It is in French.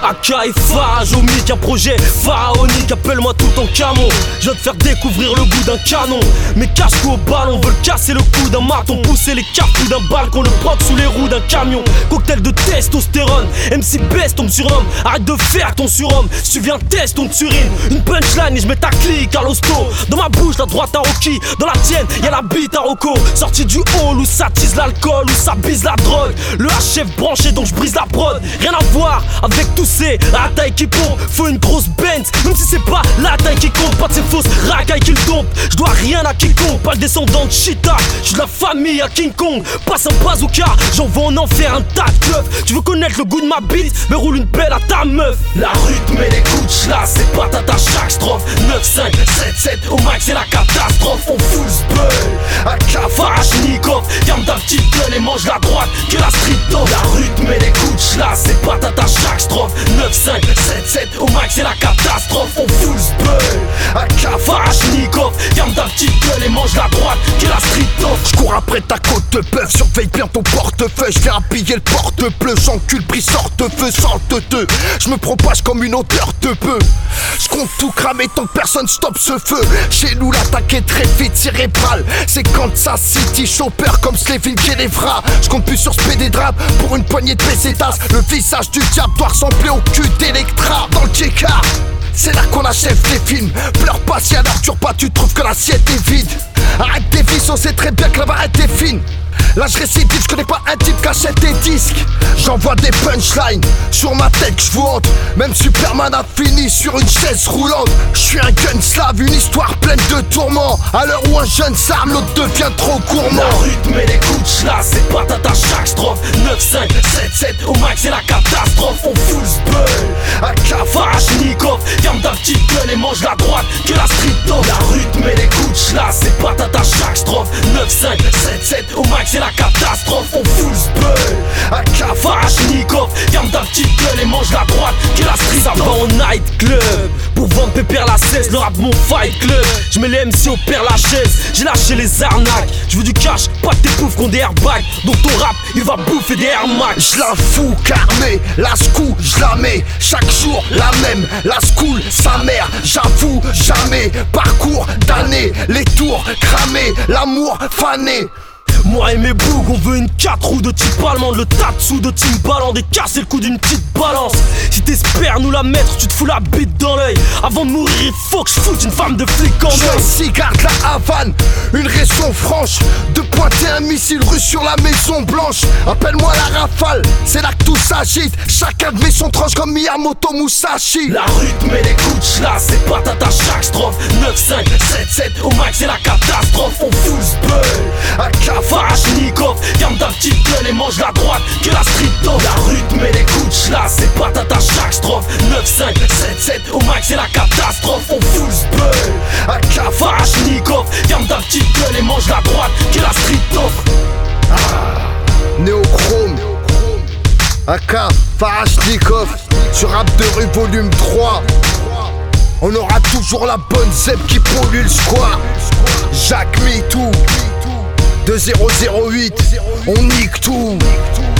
AK et Pharaonique, un projet pharaonique, appelle-moi tout en camon. Je viens te faire découvrir le goût d'un canon. Mes casques au ballon veulent casser le cou d'un marteau, pousser les cartouches d'un balcon, le proc sous les roues d'un camion. Cocktail de testostérone, MC Best tombe sur homme. Arrête de faire ton surhomme, si tu viens test on te surine. Une punchline et je mets ta clique à l'hosto. Dans ma bouche la droite à Rocky, dans la tienne y'a la bite à Rocco. Sorti du hall où ça tease l'alcool, où ça bise la drogue. Le HF branché donc je brise la prod. Rien à voir avec tous ces la taille qui pompe. Faut une grosse Benz, même si c'est pas la taille qui compte. Pas de ces fausses racailles qui le dompent. Je dois rien à quiconque, pas le descendant de Cheetah. J'suis de la famille à King Kong. Passe un bazooka, j'envoie en enfer un tas de keufs. Tu veux connaître le goût de ma bite, mais roule une belle à ta meuf. La rythme et les coups de là, c'est patate à chaque strophe. 9, 5, 7, 7, au max c'est la catastrophe. On fout ce AK Pharaonique, ferme ta petite gueule et mange la droite que la street off. La rythme et les coups de là, c'est patate à chaque strophe. 9, 5, 7, 7, au max c'est la catastrophe. On fout ce AK Pharaonique, ferme ta petite gueule et mange la droite que la street off. J'cours après ta côte de bœuf, surveille bien ton portefeuille. J'viens piller le porte-bleu, j'encule, pris sorte-feu, sorte-te. J'me propage comme une odeur de peu. J'compte tout cramer tant que personne stoppe ce feu. Chez nous l'attaque est très vite cérébrale. C'est Kansas City, chopper comme Slevin Kelevra. J'compte plus sur ce PD drap pour une poignée de pesetas. Le visage du diable doit ressembler au cul d'Electra. Dans le J-Car, c'est là qu'on achève les films. Pleure pas si à l'heure pas tu trouves que l'assiette est vide. Arrête tes vices, on sait très bien que la barrette est fine. Là je récidive, je connais pas un type qui achète des disques. J'envoie des punchlines, sur ma tête je vous hante. Même Superman a fini sur une chaise roulante. Je suis un gun slave, une histoire pleine de tourments. À l'heure où un jeune s'arme, l'autre devient trop gourmand. La rythme et les coups de là, c'est patate à chaque strophe. 9, 5, 7, 7, au max c'est la catastrophe. On fout ce beul AK Pharaonique, ferme ta petite gueule et mange la droite que la street off. La rythme et les coups de là, c'est patate à chaque strophe. 9, 5, 7, 7, au max c'est la catastrophe. On fout ce beul AK Pharaonique, ferme ta petite gueule et mange la droite que la street off. Ça va en night club pour vendre pépère la 16, le rap mon fight club. Je mets les MC au père la chaise, j'ai lâché les arnaques. Je veux du cash, pas de tes poufs qu'on des airbags. Donc ton rap il va bouffer des Air Max. Je la fous carmée, la scou, je la mets. Chaque jour la même, la school, sa mère. J'avoue jamais, parcours d'années. Les tours cramés, l'amour fané. Moi et mes bougs, on veut une 4 roues de type allemand. Le Tatsu de Timbaland et casser le cou d'une petite balance. Si t'espères nous la mettre, tu te fous la bite dans l'œil. Avant de mourir, il faut que je foute une femme de flic en deuil. Je garde la Havane, une raison franche de pointer un missile russe sur la Maison Blanche. Appelle-moi la rafale, c'est là que tout s'agite. Chacun met son tranche comme Miyamoto Musashi. La rythme et les coups de là, c'est patate à chaque strophe. 9, 5, 7, 7, au max c'est la catastrophe. On fout ce beul AK Pharaonique, ferme ta petite gueule et mange la droite que la street off. La rythme et les coups de là, c'est patate à chaque strophe. 9, 5, 7, 7, au max c'est la catastrophe. On fout ce beul AK Pharaonique, ferme ta petite gueule et mange la droite que la street off. Néochrome, AK Pharaonique, sur Rap de rue volume 3. On aura toujours la bonne zeb qui pollue le square. Jacques MeToo 2008, on nique tout.